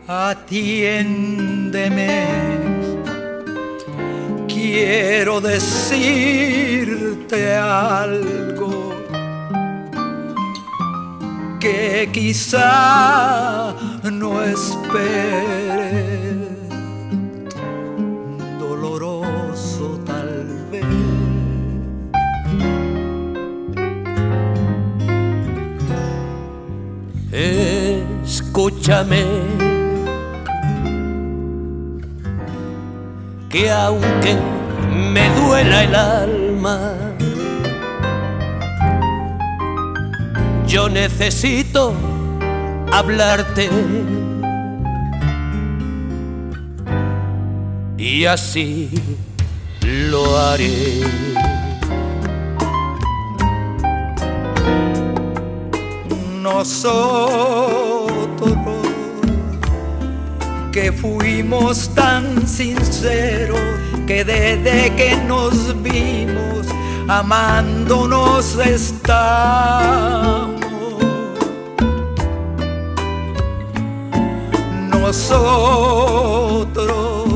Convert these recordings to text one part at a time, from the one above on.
atiéndeme. Quiero decirte algo que quizá no esperes, doloroso tal vez. Escúchame, que aunque me duela el alma, yo necesito hablarte, y así lo haré. Nosotros que fuimos tan sinceros, que desde que nos vimos amándonos estamos. Nosotros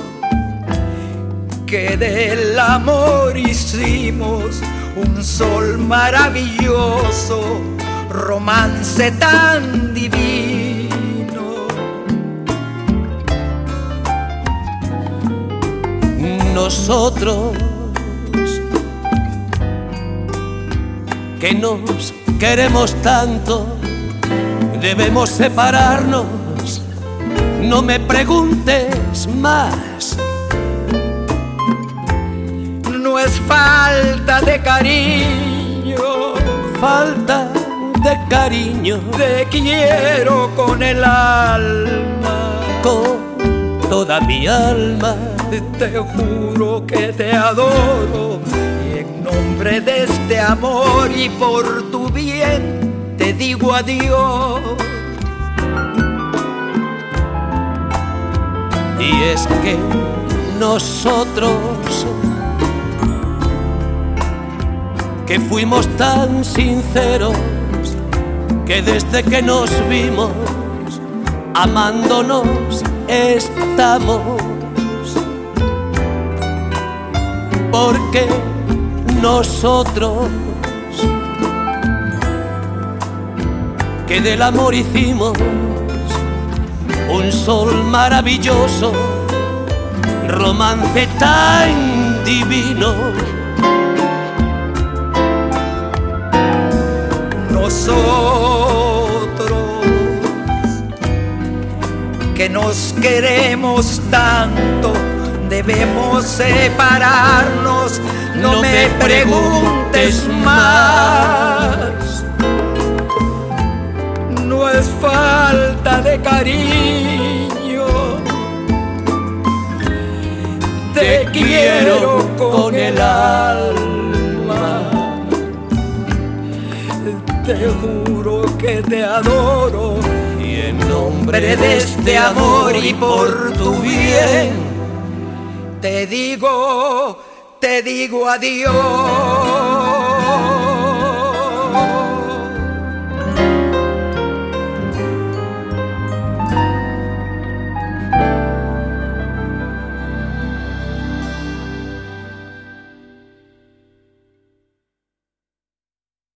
que del amor hicimos un sol maravilloso, romance tan divino. Nosotros que nos queremos tanto, debemos separarnos. No me preguntes más. No es falta de cariño, falta de cariño. Te quiero con el alma, con toda mi alma. Te juro que te adoro, y en nombre de este amor y por tu bien te digo adiós. Y es que nosotros que fuimos tan sinceros, que desde que nos vimos amándonos estamos, porque nosotros que del amor hicimos un sol maravilloso, romance tan divino. Nosotros que nos queremos tanto, debemos separarnos. No me preguntes más. No es falta de cariño, te quiero con el alma. Te juro que te adoro, y en nombre de este amor y por tu bien te digo adiós.